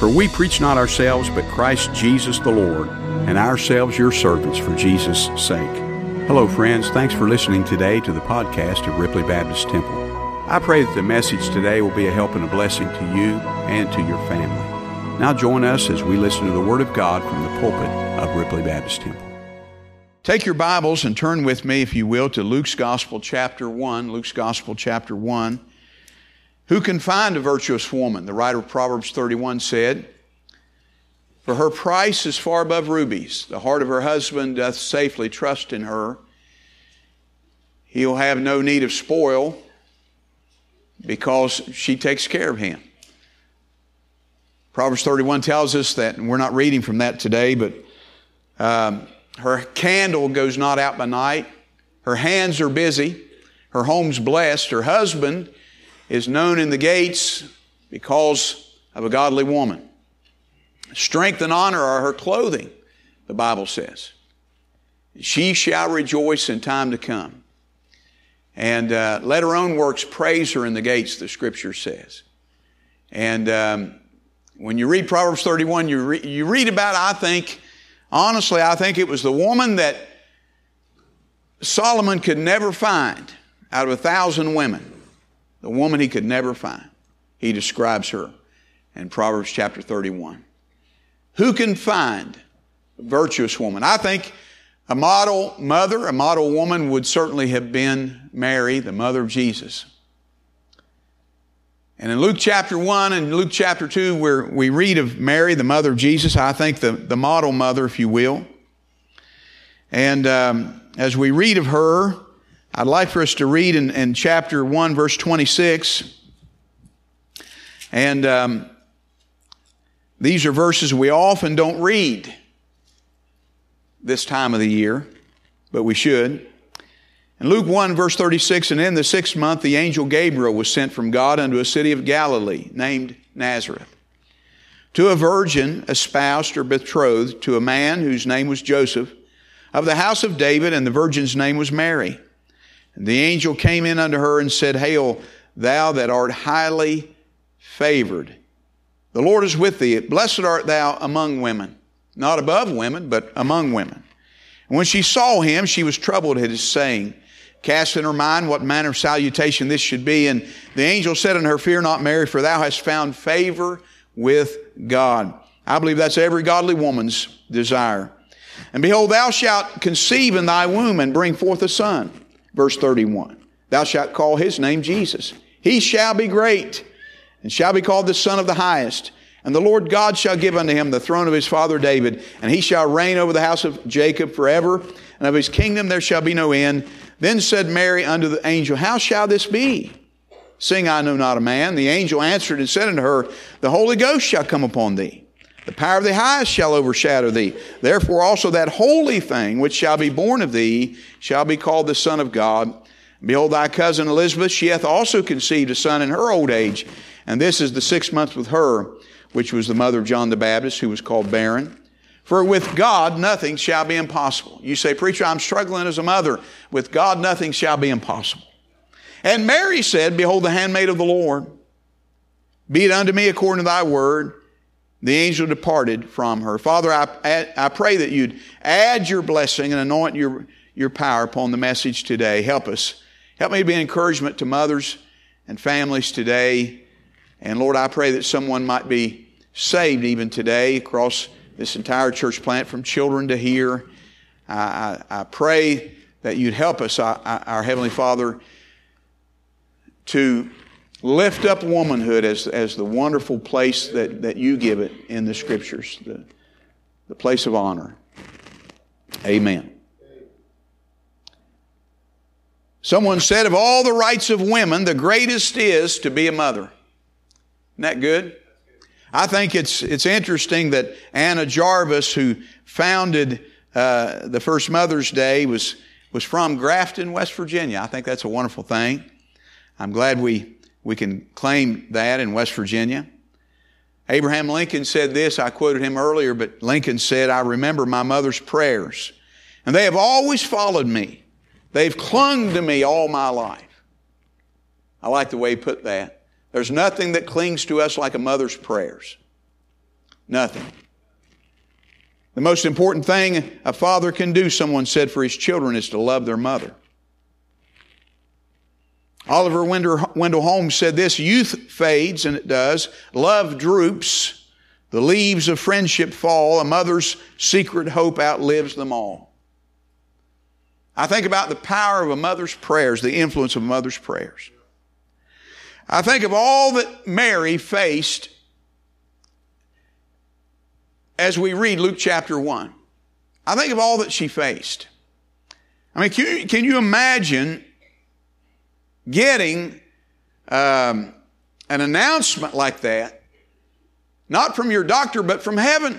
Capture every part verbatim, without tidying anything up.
For we preach not ourselves, but Christ Jesus the Lord, and ourselves your servants for Jesus' sake. Hello, friends. Thanks for listening today to the podcast of Ripley Baptist Temple. I pray that the message today will be a help and a blessing to you and to your family. Now join us as we listen to the Word of God from the pulpit of Ripley Baptist Temple. Take your Bibles and turn with me, if you will, to Luke's Gospel chapter one. Luke's Gospel chapter one. Who can find a virtuous woman? The writer of Proverbs thirty-one said, For her price is far above rubies. The heart of her husband doth safely trust in her. He'll have no need of spoil because she takes care of him. Proverbs thirty-one tells us that, and we're not reading from that today, but um, her candle goes not out by night. Her hands are busy. Her home's blessed. Her husband is known in the gates because of a godly woman. Strength and honor are her clothing, the Bible says. She shall rejoice in time to come. And uh, let her own works praise her in the gates, the Scripture says. And um, when you read Proverbs thirty-one, you, re- you read about, I think, honestly, I think it was the woman that Solomon could never find out of a thousand women. The woman he could never find. He describes her in Proverbs chapter thirty-one. Who can find a virtuous woman? I think a model mother, a model woman would certainly have been Mary, the mother of Jesus. And in Luke chapter one and Luke chapter two, where we read of Mary, the mother of Jesus, I think the, the model mother, if you will. And um, as we read of her, I'd like for us to read in, in chapter one, verse twenty-six. And um, these are verses we often don't read this time of the year, but we should. In Luke one, verse thirty-six, And in the sixth month the angel Gabriel was sent from God unto a city of Galilee, named Nazareth, to a virgin espoused or betrothed to a man whose name was Joseph, of the house of David, and the virgin's name was Mary. And the angel came in unto her and said, Hail, thou that art highly favored. The Lord is with thee. Blessed art thou among women. Not above women, but among women. And when she saw him, she was troubled at his saying, cast in her mind what manner of salutation this should be. And the angel said unto her, Fear not, Mary, for thou hast found favor with God. I believe that's every godly woman's desire. And behold, thou shalt conceive in thy womb and bring forth a son. Verse thirty-one, Thou shalt call his name Jesus. He shall be great, and shall be called the Son of the Highest. And the Lord God shall give unto him the throne of his father David, and he shall reign over the house of Jacob forever, and of his kingdom there shall be no end. Then said Mary unto the angel, How shall this be, seeing I know not a man? The angel answered and said unto her, The Holy Ghost shall come upon thee. The power of the highest shall overshadow thee. Therefore also that holy thing which shall be born of thee shall be called the Son of God. And behold, thy cousin Elizabeth, she hath also conceived a son in her old age. And this is the sixth month with her, which was the mother of John the Baptist, who was called barren. For with God nothing shall be impossible. You say, Preacher, I'm struggling as a mother. With God nothing shall be impossible. And Mary said, Behold, the handmaid of the Lord. Be it unto me according to thy word. The angel departed from her. Father, I, I pray that you'd add your blessing and anoint your, your power upon the message today. Help us. Help me to be an encouragement to mothers and families today. And Lord, I pray that someone might be saved even today across this entire church plant, from children to here. I, I, I pray that you'd help us, our, our Heavenly Father, to lift up womanhood as, as the wonderful place that, that you give it in the Scriptures, the, the place of honor. Amen. Someone said, of all the rights of women, the greatest is to be a mother. Isn't that good? I think it's it's interesting that Anna Jarvis, who founded uh, the first Mother's Day, was, was from Grafton, West Virginia. I think that's a wonderful thing. I'm glad we We can claim that in West Virginia. Abraham Lincoln said this, I quoted him earlier, but Lincoln said, I remember my mother's prayers, and they have always followed me. They've clung to me all my life. I like the way he put that. There's nothing that clings to us like a mother's prayers. Nothing. The most important thing a father can do, someone said, for his children is to love their mother. Oliver Wendell Holmes said this, youth fades, and it does. Love droops. The leaves of friendship fall. A mother's secret hope outlives them all. I think about the power of a mother's prayers, the influence of a mother's prayers. I think of all that Mary faced as we read Luke chapter one. I think of all that she faced. I mean, can you, can you imagine getting um, an announcement like that, not from your doctor, but from heaven?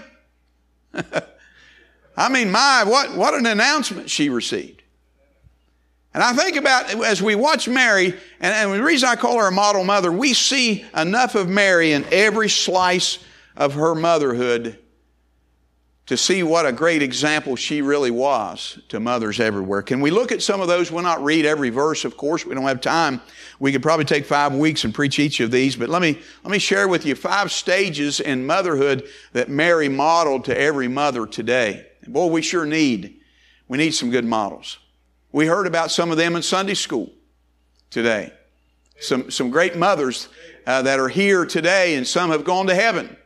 I mean, my, what, what an announcement she received. And I think about, as we watch Mary, and, and the reason I call her a model mother, we see enough of Mary in every slice of her motherhood to see what a great example she really was to mothers everywhere. Can we look at some of those? We'll not read every verse, of course. We don't have time. We could probably take five weeks and preach each of these. But let me, let me share with you five stages in motherhood that Mary modeled to every mother today. And boy, we sure need, we need some good models. We heard about some of them in Sunday school today. Some, some great mothers uh, that are here today, and some have gone to heaven.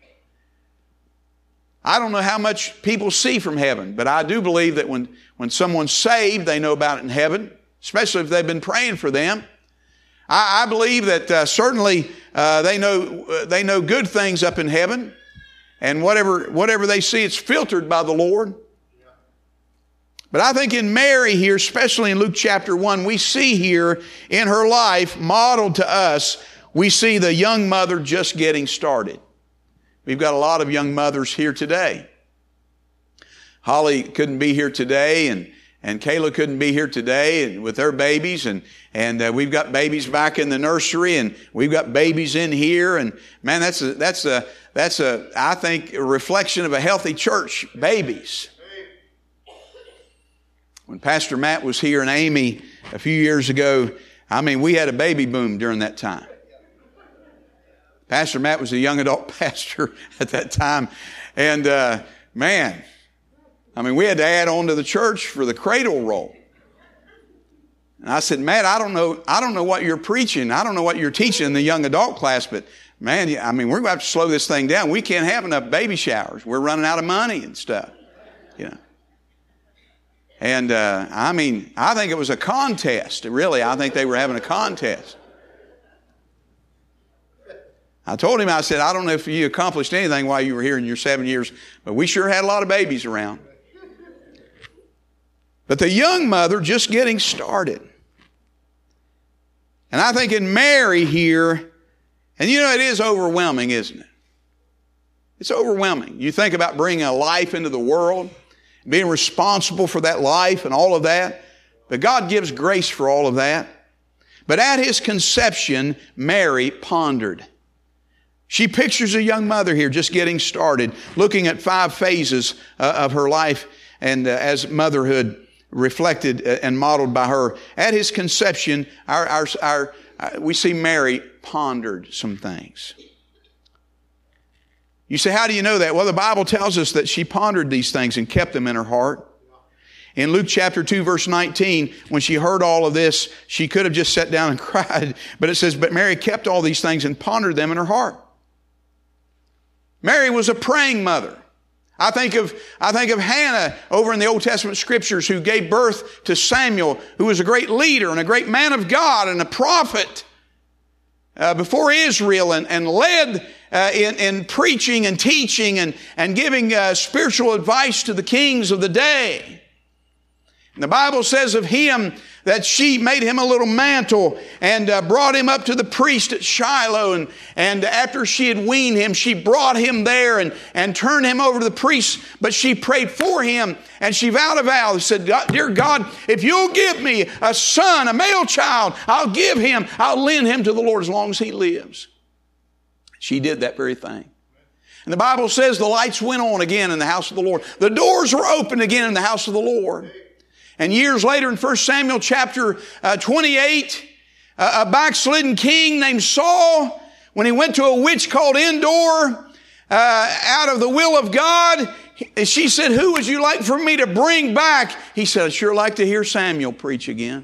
I don't know how much people see from heaven, but I do believe that when, when someone's saved, they know about it in heaven, especially if they've been praying for them. I, I believe that uh, certainly uh, they know uh, they know good things up in heaven, and whatever whatever they see, it's filtered by the Lord. But I think in Mary here, especially in Luke chapter one, we see here in her life modeled to us, we see the young mother just getting started. We've got a lot of young mothers here today. Holly couldn't be here today, and, and Kayla couldn't be here today and with their babies, and, and uh, we've got babies back in the nursery, and we've got babies in here, and man, that's a, that's a, that's a, I think, a reflection of a healthy church, babies. When Pastor Matt was here and Amy a few years ago, I mean, we had a baby boom during that time. Pastor Matt was a young adult pastor at that time. And, uh, man, I mean, we had to add on to the church for the cradle roll. And I said, Matt, I don't know, I don't know what you're preaching. I don't know what you're teaching in the young adult class, but man, I mean, we're going to have to slow this thing down. We can't have enough baby showers. We're running out of money and stuff, you know. And, uh, I mean, I think it was a contest. Really, I think they were having a contest. I told him, I said, I don't know if you accomplished anything while you were here in your seven years, but we sure had a lot of babies around. But the young mother just getting started. And I think in Mary here, and you know, it is overwhelming, isn't it? It's overwhelming. You think about bringing a life into the world, being responsible for that life and all of that. But God gives grace for all of that. But at His conception, Mary pondered. She pictures a young mother here just getting started, looking at five phases uh, of her life and uh, as motherhood reflected and modeled by her. At His conception, our, our, our, uh, we see Mary pondered some things. You say, how do you know that? Well, the Bible tells us that she pondered these things and kept them in her heart. In Luke chapter two, verse nineteen, when she heard all of this, she could have just sat down and cried. But it says, but Mary kept all these things and pondered them in her heart. Mary was a praying mother. I think of, I think of Hannah over in the Old Testament scriptures, who gave birth to Samuel, who was a great leader and a great man of God and a prophet uh, before Israel, and, and led uh, in, in preaching and teaching and, and giving uh, spiritual advice to the kings of the day. And the Bible says of him that she made him a little mantle and uh, brought him up to the priest at Shiloh. And, and after she had weaned him, she brought him there and, and turned him over to the priest. But she prayed for him, and she vowed a vow and said, dear God, if you'll give me a son, a male child, I'll give him, I'll lend him to the Lord as long as he lives. She did that very thing. And the Bible says the lights went on again in the house of the Lord. The doors were opened again in the house of the Lord. And years later in First Samuel chapter uh, twenty-eight, uh, a backslidden king named Saul, when he went to a witch called Endor, uh, out of the will of God. She said, who would you like for me to bring back? He said, I'd sure like to hear Samuel preach again.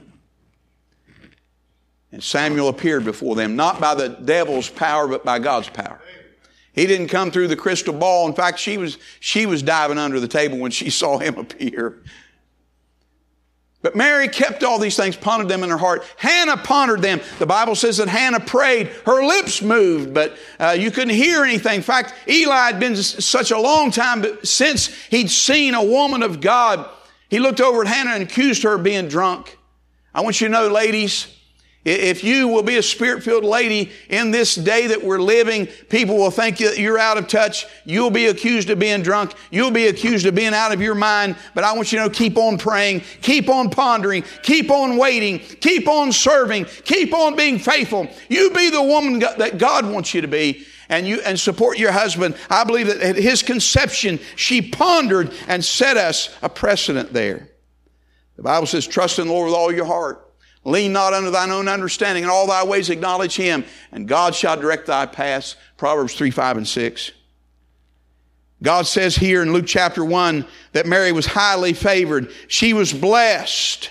And Samuel appeared before them, not by the devil's power, but by God's power. He didn't come through the crystal ball. In fact, she was, she was diving under the table when she saw him appear. But Mary kept all these things, pondered them in her heart. Hannah pondered them. The Bible says that Hannah prayed. Her lips moved, but uh, you couldn't hear anything. In fact, Eli had been such a long time since he'd seen a woman of God. He looked over at Hannah and accused her of being drunk. I want you to know, ladies, if you will be a Spirit-filled lady in this day that we're living, people will think that you're out of touch. You'll be accused of being drunk. You'll be accused of being out of your mind. But I want you to know, keep on praying. Keep on pondering. Keep on waiting. Keep on serving. Keep on being faithful. You be the woman that God wants you to be. And you and support your husband. I believe that at his conception, she pondered and set us a precedent there. The Bible says, trust in the Lord with all your heart. Lean not unto thine own understanding. In all thy ways acknowledge him, and God shall direct thy paths. Proverbs three, five, and six. God says here in Luke chapter one that Mary was highly favored. She was blessed.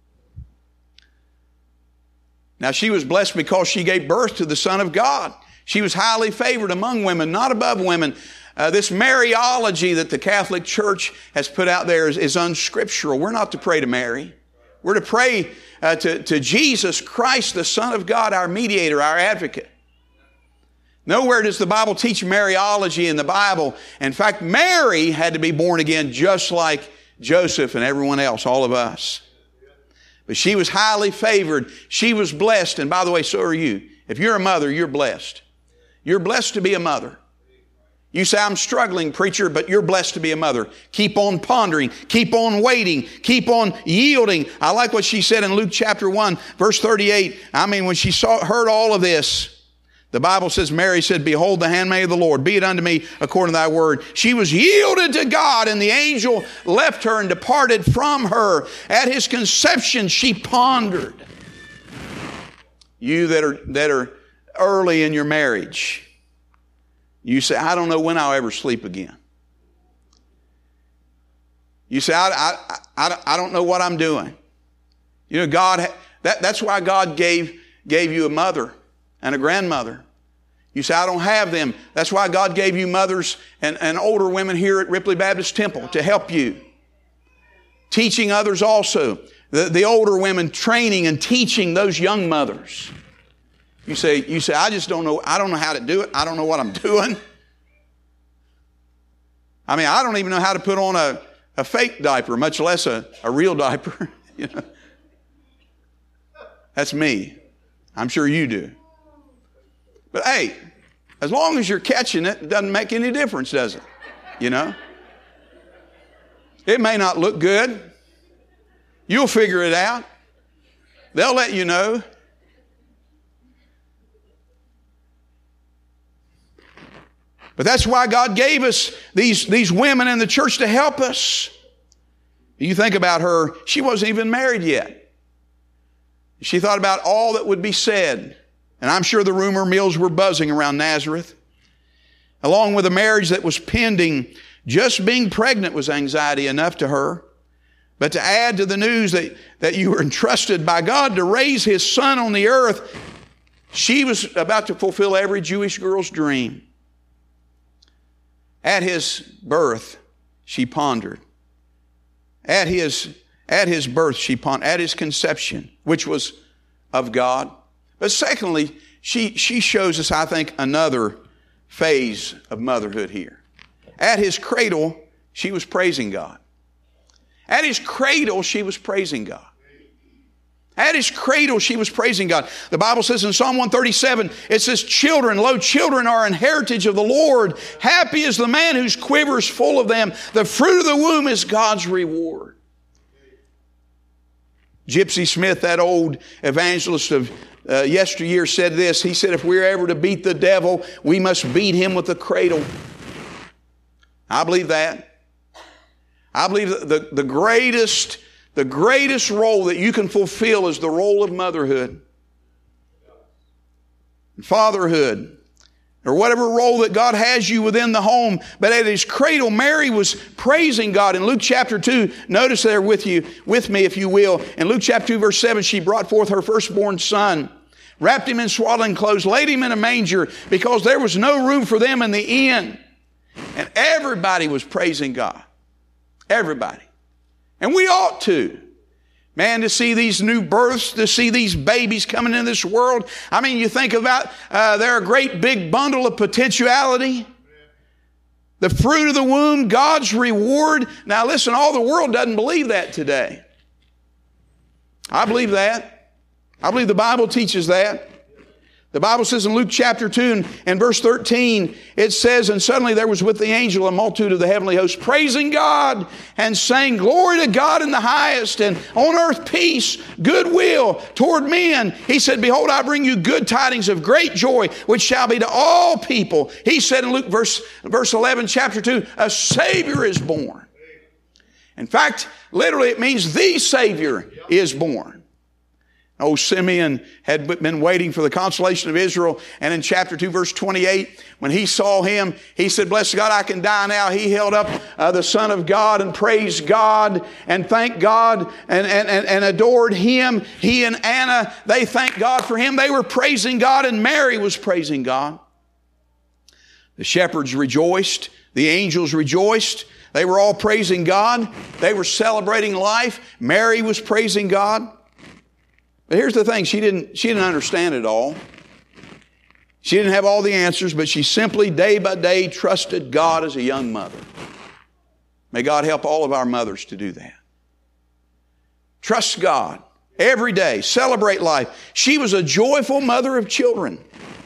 Now, she was blessed because she gave birth to the Son of God. She was highly favored among women, not above women. Uh, this Mariology that the Catholic Church has put out there is, is unscriptural. We're not to pray to Mary. We're to pray uh, to, to Jesus Christ, the Son of God, our mediator, our advocate. Nowhere does the Bible teach Mariology in the Bible. In fact, Mary had to be born again just like Joseph and everyone else, all of us. But she was highly favored. She was blessed. And by the way, so are you. If you're a mother, you're blessed. You're blessed to be a mother. You say, I'm struggling, preacher, but you're blessed to be a mother. Keep on pondering. Keep on waiting. Keep on yielding. I like what she said in Luke chapter one, verse thirty-eight. I mean, when she saw, heard all of this, the Bible says, Mary said, behold the handmaid of the Lord. Be it unto me according to thy word. She was yielded to God, and the angel left her and departed from her. At his conception, she pondered. You that are, that are early in your marriage, you say, I don't know when I'll ever sleep again. You say, I, I, I, I don't know what I'm doing. You know, God, that, that's why God gave, gave you a mother and a grandmother. You say, I don't have them. That's why God gave you mothers and, and older women here at Ripley Baptist Temple to help you. Teaching others also. The, the older women training and teaching those young mothers. You say, you say, I just don't know, I don't know how to do it. I don't know what I'm doing. I mean, I don't even know how to put on a, a fake diaper, much less a, a real diaper. You know? That's me. I'm sure you do. But hey, as long as you're catching it, it doesn't make any difference, does it? You know? It may not look good. You'll figure it out. They'll let you know. But that's why God gave us these, these women in the church to help us. You think about her, she wasn't even married yet. She thought about all that would be said. And I'm sure the rumor mills were buzzing around Nazareth. Along with a marriage that was pending, just being pregnant was anxiety enough to her. But to add to the news that, that you were entrusted by God to raise His Son on the earth, she was about to fulfill every Jewish girl's dream. At His birth, she pondered. At His, at His birth, she pondered. At His conception, which was of God. But secondly, she, she shows us, I think, another phase of motherhood here. At His cradle, she was praising God. At His cradle, she was praising God. At His cradle, she was praising God. The Bible says in Psalm one thirty-seven, it says, children, lo, children are an heritage of the Lord. Happy is the man whose quiver is full of them. The fruit of the womb is God's reward. Gypsy Smith, that old evangelist of uh, yesteryear, said this. He said, if we're ever to beat the devil, we must beat him with the cradle. I believe that. I believe that the, the greatest The greatest role that you can fulfill is the role of motherhood. Fatherhood. or whatever role that God has you within the home. But at his cradle, Mary was praising God. In Luke chapter two, notice there with you, with me if you will. In Luke chapter two verse seven, she brought forth her firstborn son, wrapped him in swaddling clothes, laid him in a manger, because there was no room for them in the inn. And everybody was praising God. Everybody. And we ought to. Man, to see these new births, to see these babies coming into this world. I mean, you think about, uh, they're a great big bundle of potentiality. The fruit of the womb, God's reward. Now listen, all the world doesn't believe that today. I believe that. I believe the Bible teaches that. The Bible says in Luke chapter two and, and verse thirteen, it says, and suddenly there was with the angel a multitude of the heavenly host praising God and saying, glory to God in the highest, and on earth peace, goodwill toward men. He said, behold, I bring you good tidings of great joy, which shall be to all people. He said in Luke verse, verse eleven, chapter two, a Savior is born. In fact, literally it means the Savior is born. Oh, Simeon had been waiting for the consolation of Israel. And in chapter two, verse twenty-eight, when he saw him, he said, bless God, I can die now. He held up uh, the Son of God and praised God and thanked God and, and, and, and adored him. He and Anna, they thanked God for him. They were praising God, and Mary was praising God. The shepherds rejoiced. The angels rejoiced. They were all praising God. They were celebrating life. Mary was praising God. But here's the thing, she didn't, she didn't understand it all. She didn't have all the answers, but she simply day by day trusted God as a young mother. May God help all of our mothers to do that. Trust God every day. Celebrate life. She was a joyful mother of children.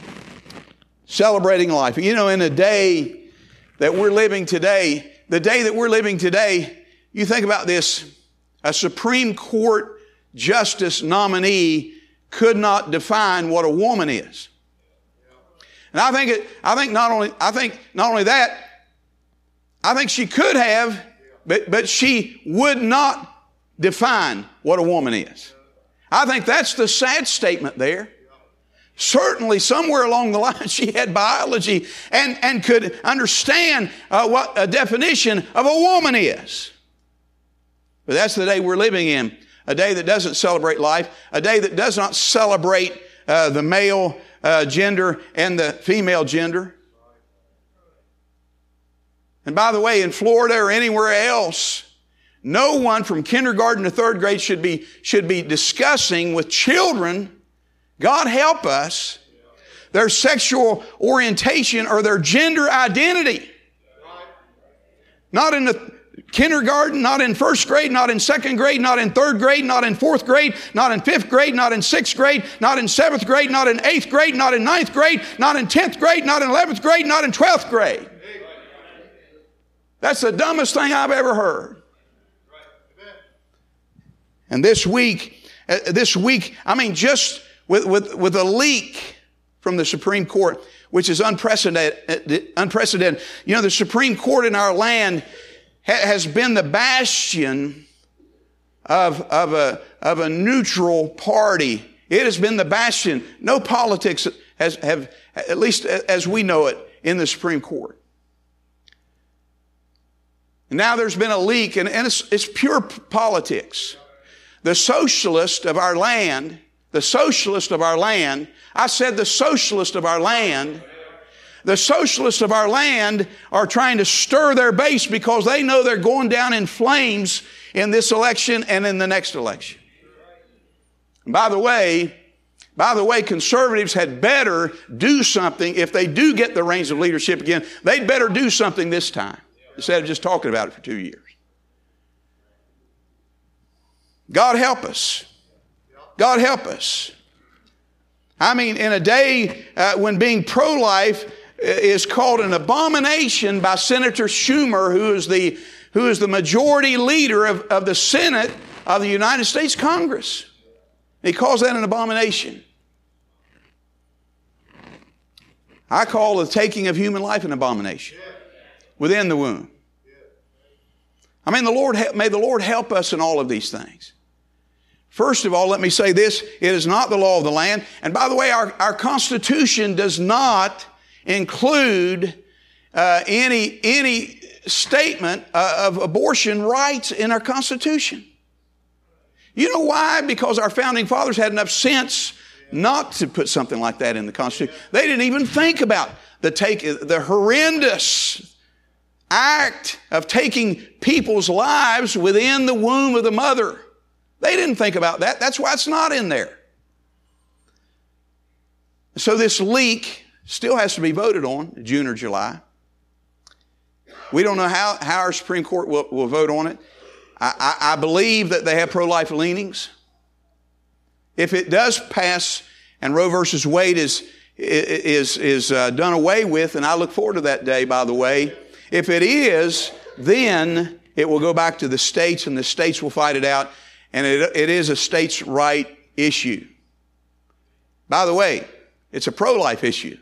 Celebrating life. You know, in a day that we're living today, the day that we're living today, you think about this, a Supreme Court justice nominee could not define what a woman is. And I think it, I think not only, I think not only that, I think she could have, but, but she would not define what a woman is. I think that's the sad statement there. Certainly somewhere along the line she had biology and, and could understand uh, what a definition of a woman is. But that's the day we're living in. A day that doesn't celebrate life. A day that does not celebrate uh, the male uh, gender and the female gender. And by the way, in Florida or anywhere else, no one from kindergarten to third grade should be, should be discussing with children, God help us, their sexual orientation or their gender identity. Not in the kindergarten, not in first grade, not in second grade, not in third grade, not in fourth grade, not in fifth grade, not in sixth grade, not in seventh grade, not in eighth grade, not in ninth grade, not in tenth grade, not in eleventh grade, not in twelfth grade. That's the dumbest thing I've ever heard. And this week, uh, this week, I mean, just with, with, with a leak from the Supreme Court, which is unprecedented, unprecedented. You know, the Supreme Court in our land has been the bastion of, of, a, of a neutral party. It has been the bastion. No politics has, have, at least as we know it, in the Supreme Court. And now there's been a leak, and, and it's, it's pure politics. The socialist of our land, the socialist of our land, I said the socialist of our land, the socialists of our land are trying to stir their base because they know they're going down in flames in this election and in the next election. And by the way, by the way, conservatives had better do something. If they do get the reins of leadership again, they'd better do something this time instead of just talking about it for two years. God help us. God help us. I mean, in a day uh, when being pro-life is called an abomination by Senator Schumer, who is the, who is the majority leader of, of the Senate of the United States Congress. He calls that an abomination. I call the taking of human life an abomination within the womb. I mean, the Lord, may the Lord help us in all of these things. First of all, let me say this. It is not the law of the land. And by the way, our, our Constitution does not include uh, any, any statement uh, of abortion rights in our Constitution. You know why? Because our founding fathers had enough sense not to put something like that in the Constitution. They didn't even think about the take, the horrendous act of taking people's lives within the womb of the mother. They didn't think about that. That's why it's not in there. So this leak still has to be voted on in June or July. We don't know how, how our Supreme Court will, will vote on it. I, I, I believe that they have pro-life leanings. If it does pass and Roe versus Wade is, is, is uh, done away with, and I look forward to that day, by the way, if it is, then it will go back to the states and the states will fight it out, and it, it is a states' right issue. By the way, it's a pro-life issue.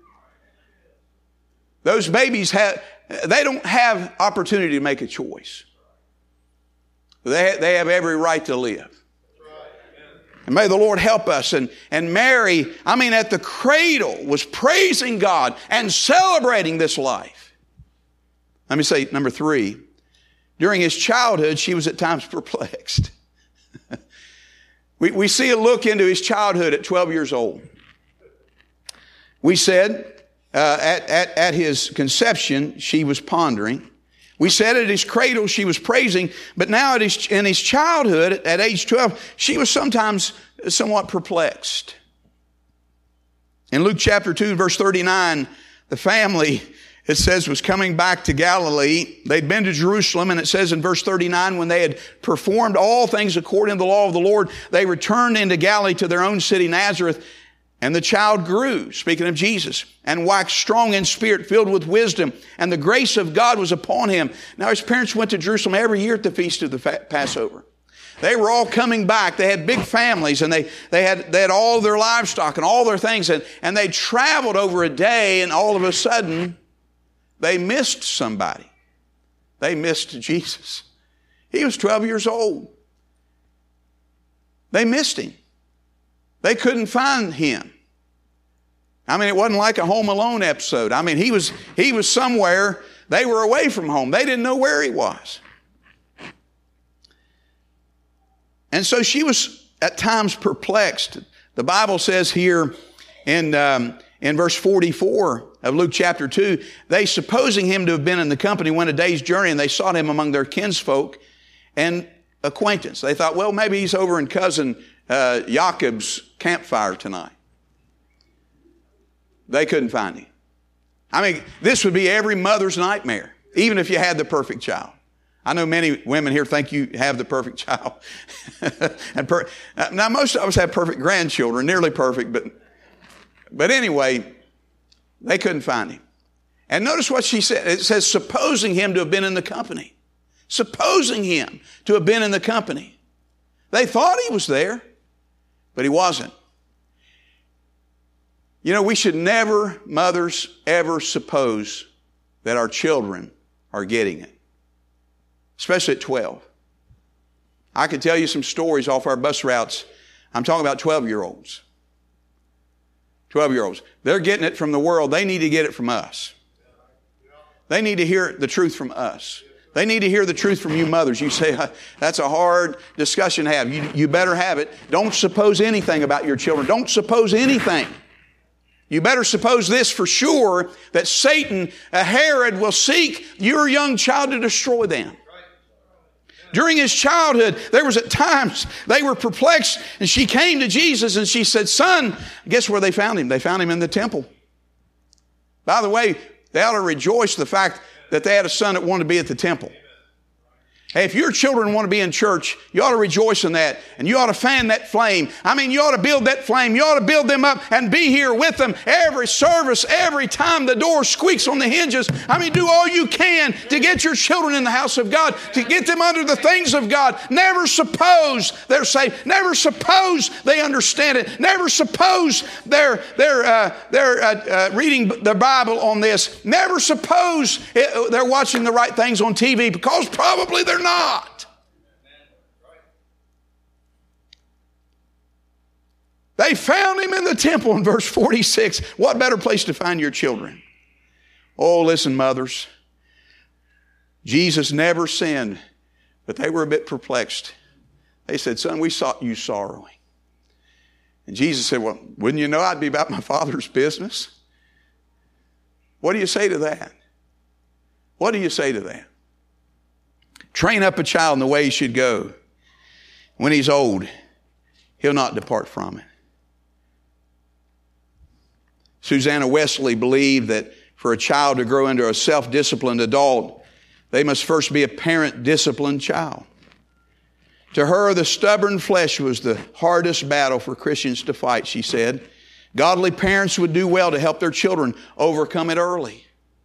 Those babies have, they don't have opportunity to make a choice. They, they have every right to live. And may the Lord help us. And, and Mary, I mean, at the cradle was praising God and celebrating this life. Let me say number three. During his childhood, she was at times perplexed. we, we see a look into his childhood at twelve years old. We said uh, at, at, at his conception, she was pondering. We said at his cradle she was praising, but now at his, in his childhood, at age twelve, she was sometimes somewhat perplexed. In Luke chapter two, verse thirty-nine, the family, it says, was coming back to Galilee. They'd been to Jerusalem, and it says in verse thirty-nine, when they had performed all things according to the law of the Lord, they returned into Galilee to their own city, Nazareth. And the child grew, speaking of Jesus, and waxed strong in spirit, filled with wisdom, and the grace of God was upon him. Now his parents went to Jerusalem every year at the feast of the Passover. They were all coming back. They had big families, and they, they had, they had all their livestock and all their things, and, and they traveled over a day, and all of a sudden, they missed somebody. They missed Jesus. He was twelve years old. They missed him. They couldn't find him. I mean, it wasn't like a Home Alone episode. I mean, he was, he was somewhere. They were away from home. They didn't know where he was. And so she was at times perplexed. The Bible says here in, um, in verse forty-four of Luke chapter two, they, supposing him to have been in the company, went a day's journey, and they sought him among their kinsfolk and acquaintance. They thought, well, maybe he's over in cousin uh, Jacob's campfire tonight. They couldn't find him. I mean, this would be every mother's nightmare, even if you had the perfect child. I know many women here think you have the perfect child. and per, now, most of us have perfect grandchildren, nearly perfect, but, but anyway, they couldn't find him. And notice what she said. It says, supposing him to have been in the company. Supposing him to have been in the company. They thought he was there, but he wasn't. You know, we should never, mothers, ever suppose that our children are getting it. Especially at twelve. I could tell you some stories off our bus routes. I'm talking about twelve-year-olds. twelve-year-olds. They're getting it from the world. They need to get it from us. They need to hear the truth from us. They need to hear the truth from you mothers. You say, that's a hard discussion to have. You, you better have it. Don't suppose anything about your children. Don't suppose anything. You better suppose this for sure, that Satan, a Herod, will seek your young child to destroy them. During his childhood, there was at times they were perplexed, and she came to Jesus and she said, son, guess where they found him? They found him in the temple. By the way, they ought to rejoice the fact that they had a son that wanted to be at the temple. Hey, if your children want to be in church, you ought to rejoice in that. And you ought to fan that flame. I mean, you ought to build that flame. You ought to build them up and be here with them every service, every time the door squeaks on the hinges. I mean, do all you can to get your children in the house of God, to get them under the things of God. Never suppose they're saved. Never suppose they understand it. Never suppose they're, they're, uh, they're uh, uh, reading the Bible on this. Never suppose it, they're watching the right things on T V, because probably they're not. They found him in the temple in verse forty-six. What better place to find your children? Oh, listen, mothers. Jesus never sinned, but they were a bit perplexed. They said, son, we saw you sorrowing. And Jesus said, well, wouldn't you know I'd be about my Father's business? What do you say to that? What do you say to that? Train up a child in the way he should go. When he's old, he'll not depart from it. Susanna Wesley believed that for a child to grow into a self-disciplined adult, they must first be a parent-disciplined child. To her, the stubborn flesh was the hardest battle for Christians to fight, she said. Godly parents would do well to help their children overcome it early.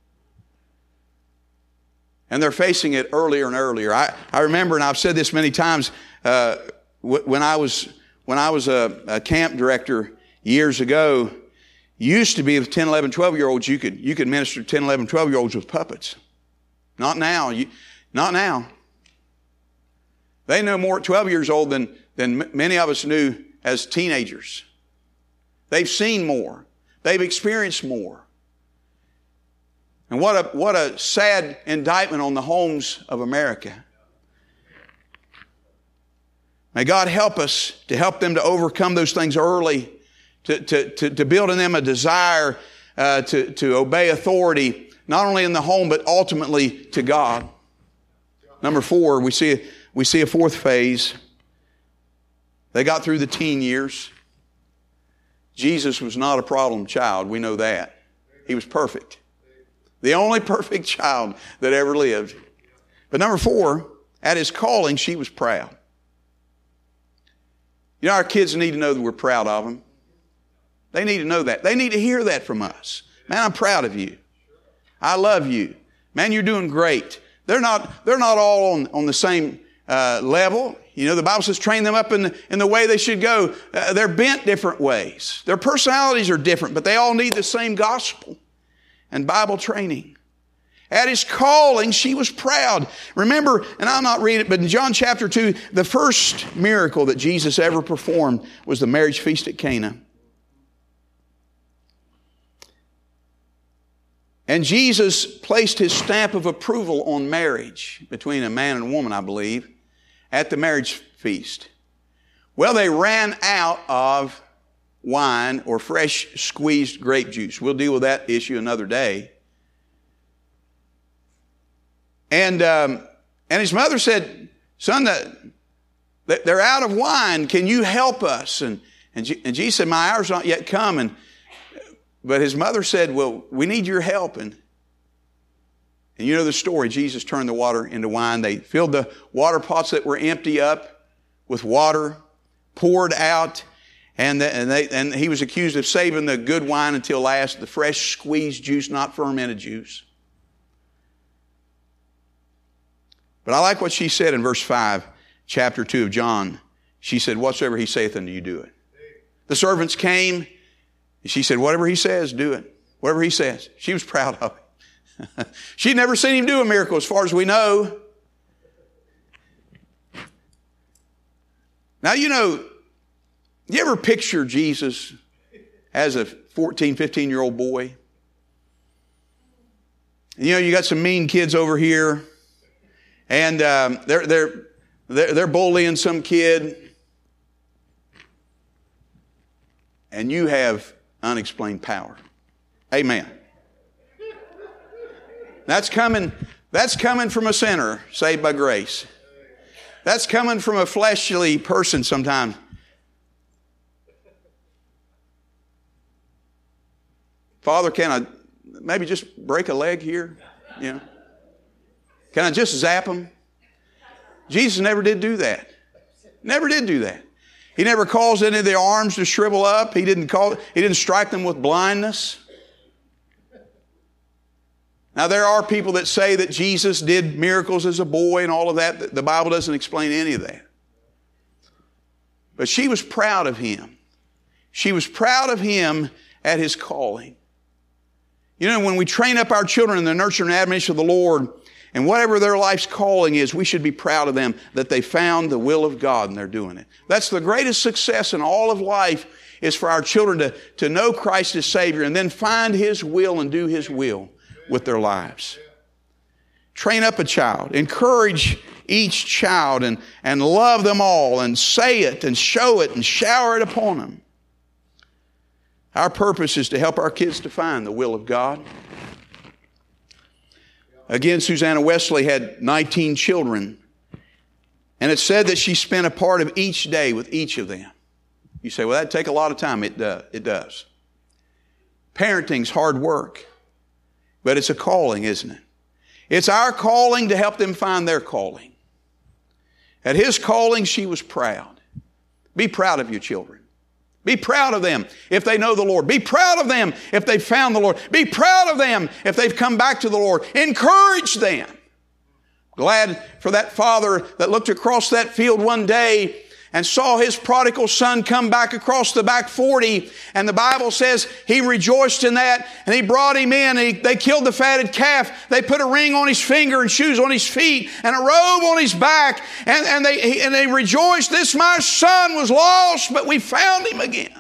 And they're facing it earlier and earlier. I, I remember, and I've said this many times, uh, when I was when I was a, a camp director years ago, used to be with ten, eleven, twelve-year-olds, you could you could minister to ten, eleven, twelve-year-olds with puppets. Not now. You, not now. They know more at twelve years old than, than many of us knew as teenagers. They've seen more. They've experienced more. And what a, what a sad indictment on the homes of America. May God help us to help them to overcome those things early, to, to, to, to build in them a desire uh, to, to obey authority, not only in the home, but ultimately to God. Number four, we see, we see a fourth phase. They got through the teen years. Jesus was not a problem child. We know that. He was perfect. The only perfect child that ever lived. But number four, at his calling, she was proud. You know, our kids need to know that we're proud of them. They need to know that. They need to hear that from us. Man, I'm proud of you. I love you. Man, you're doing great. They're not, they're not all on, on the same uh, level. You know, the Bible says train them up in the, in the way they should go. Uh, they're bent different ways. Their personalities are different, but they all need the same gospel and Bible training. At his calling, she was proud. Remember, and I'll not read it, but in John chapter two, the first miracle that Jesus ever performed was the marriage feast at Cana. And Jesus placed his stamp of approval on marriage between a man and a woman, I believe, at the marriage feast. Well, they ran out of wine or fresh squeezed grape juice. We'll deal with that issue another day. And um, and his mother said, son, they're out of wine. Can you help us? And, and, and Jesus said, my hour's not yet come. And, but his mother said, well, we need your help. And, and you know the story. Jesus turned the water into wine. They filled the water pots that were empty up with water, poured out. And, the, and, they, and he was accused of saving the good wine until last, the fresh squeezed juice, not fermented juice. But I like what she said in verse five, chapter two of John. She said, whatsoever he saith unto you, do it. The servants came, and she said, whatever he says, do it. Whatever he says. She was proud of it. She'd never seen him do a miracle as far as we know. Now, you know, you ever picture Jesus as a fourteen, fifteen-year-old boy? You know, you got some mean kids over here. And um, they're, they're, they're, they're bullying some kid. And you have unexplained power. Amen. That's coming, that's coming from a sinner saved by grace. That's coming from a fleshly person sometimes. Father, can I maybe just break a leg here? You know? Can I just zap them? Jesus never did do that. Never did do that. He never caused any of their arms to shrivel up. He didn't call, he didn't strike them with blindness. Now there are people that say that Jesus did miracles as a boy and all of that. The Bible doesn't explain any of that. But she was proud of him. She was proud of him at his calling. You know, when we train up our children in the nurture and admonition of the Lord, and whatever their life's calling is, we should be proud of them that they found the will of God and they're doing it. That's the greatest success in all of life, is for our children to, to know Christ as Savior and then find His will and do His will with their lives. Train up a child. Encourage each child and, and love them all and say it and show it and shower it upon them. Our purpose is to help our kids to find the will of God. Again, Susanna Wesley had nineteen children, and it said that she spent a part of each day with each of them. You say, well, that'd take a lot of time. It does. It does. Parenting's hard work, but it's a calling, isn't it? It's our calling to help them find their calling. At his calling, she was proud. Be proud of your children. Be proud of them if they know the Lord. Be proud of them if they've found the Lord. Be proud of them if they've come back to the Lord. Encourage them. Glad for that father that looked across that field one day and saw his prodigal son come back across the back forty. And the Bible says he rejoiced in that. And he brought him in. And he, they killed the fatted calf. They put a ring on his finger and shoes on his feet and a robe on his back. And, and, they, and they rejoiced. This my son was lost, but we found him again.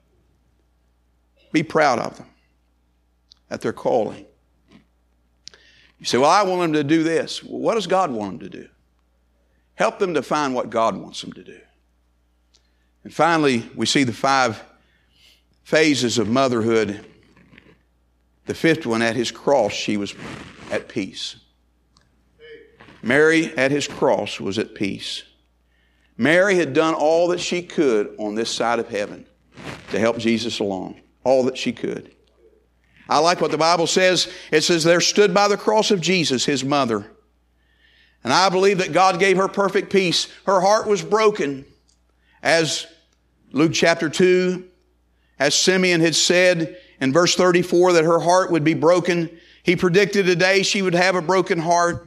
Be proud of them at their calling. You say, well, I want them to do this. Well, what does God want them to do? Help them to find what God wants them to do. And finally, we see the five phases of motherhood. The fifth one, at his cross, she was at peace. Mary, at his cross, was at peace. Mary had done all that she could on this side of heaven to help Jesus along. All that she could. I like what the Bible says. It says, there stood by the cross of Jesus, his mother. And I believe that God gave her perfect peace. Her heart was broken. As Luke chapter two, as Simeon had said in verse thirty-four that her heart would be broken. He predicted a day she would have a broken heart.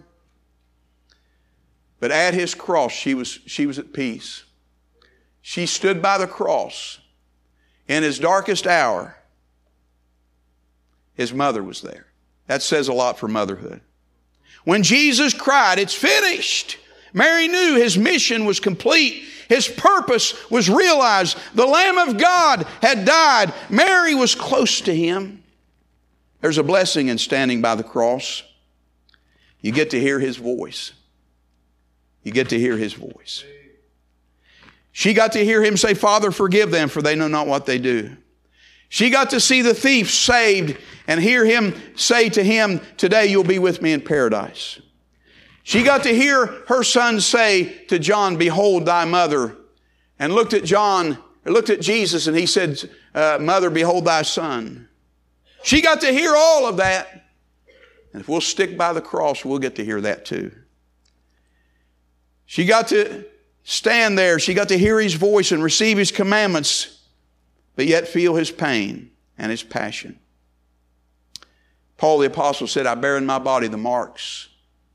But at his cross, she was, she was at peace. She stood by the cross. In his darkest hour, his mother was there. That says a lot for motherhood. When Jesus cried, it's finished, Mary knew his mission was complete. His purpose was realized. The Lamb of God had died. Mary was close to him. There's a blessing in standing by the cross. You get to hear his voice. You get to hear his voice. She got to hear him say, Father, forgive them, for they know not what they do. She got to see the thief saved and hear him say to him, today you'll be with me in paradise. She got to hear her son say to John, behold thy mother. And looked at John, or looked at Jesus, and he said, uh, mother, behold thy son. She got to hear all of that. And if we'll stick by the cross, we'll get to hear that too. She got to stand there. She got to hear his voice and receive his commandments, but yet feel his pain and his passion. Paul the apostle said, I bear in my body the marks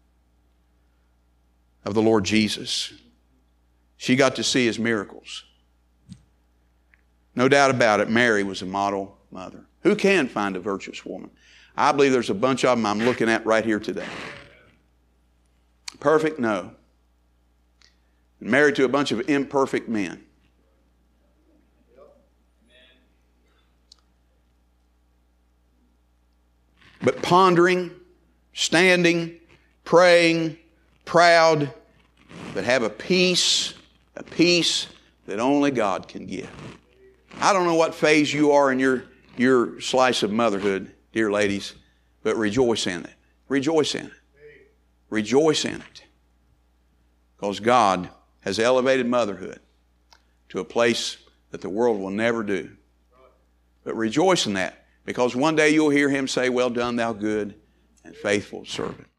of the Lord Jesus. She got to see his miracles. No doubt about it, Mary was a model mother. Who can find a virtuous woman? I believe there's a bunch of them I'm looking at right here today. Perfect? No. Married to a bunch of imperfect men. But pondering, standing, praying, proud, but have a peace, a peace that only God can give. I don't know what phase you are in your, your slice of motherhood, dear ladies, but rejoice in it. Rejoice in it. Rejoice in it. Because God has elevated motherhood to a place that the world will never do. But rejoice in that, because one day you'll hear him say, well done, thou good and faithful servant.